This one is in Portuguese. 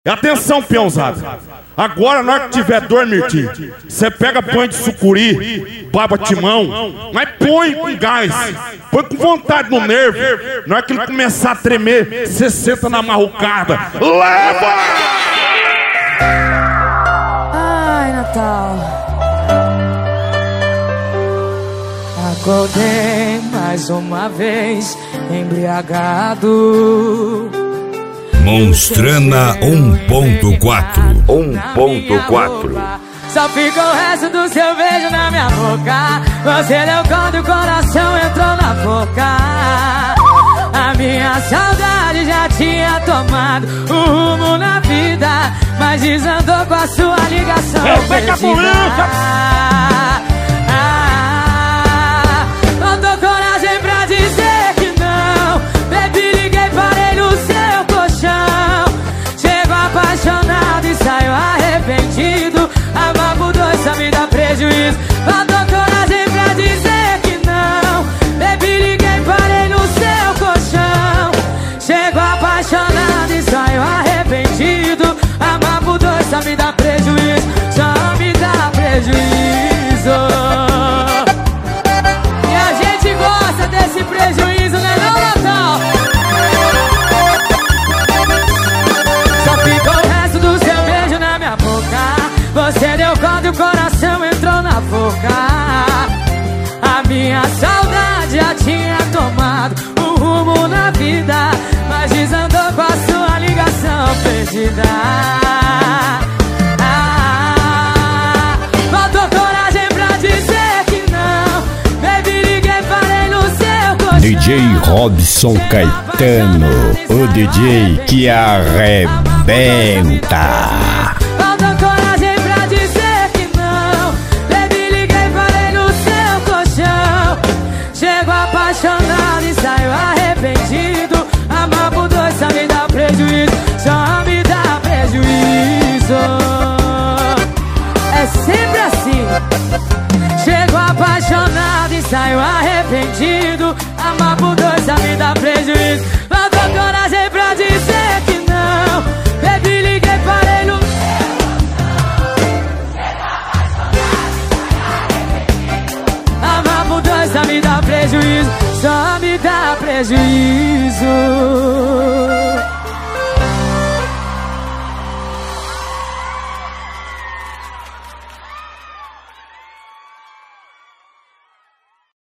Atenção, peãozada. Agora, na hora que tiver dor, Mirti, você pega banho de sucuri, baba timão, mas põe com gás, põe com vontade no nervo. Na hora que ele começar a tremer, você senta na marrucada. Leva! Ai, Natal. Acordei mais uma vez, embriagado. Monstrana 1.4. Só fica o resto do seu beijo na minha boca. Você deu quando o coração entrou na boca. A minha saudade já tinha tomado o rumo na vida, mas desandou com a sua ligação perdida. Não dou coragem pra dizer que não. Baby, liguei, parei no seu colchão. Chego apaixonado e saio arrependido. Amar por dois só me dá prejuízo. Não dou coragem pra dizer que não. Baby, liguei, parei no seu colchão. Chego apaixonado e saio arrependido. Amar por dois só me dá prejuízo. Só me dá prejuízo. E a gente gosta desse prejuízo, né não, Natal? Só ficou o resto do seu beijo na minha boca. Você deu quando o coração entrou na boca. A minha saudade já tinha tomado um rumo na vida, mas desandou com a sua ligação perdida. Faltou coragem pra dizer que não. Baby, liguei, parei no seu colchão. DJ Robson Caetano, o DJ que arrebenta. Faltou coragem pra dizer que não. Baby, liguei, parei no seu colchão. Chego apaixonado e saio arrependido. Amar por dois só me dá prejuízo. Só me dá prejuízo. É sempre assim. Chego apaixonado e saio arrependido. Amar por dois só me dá prejuízo. Faltou coragem pra dizer que não. Baby, liguei, parei no... Amar por dois só me dá prejuízo. Só me dá prejuízo.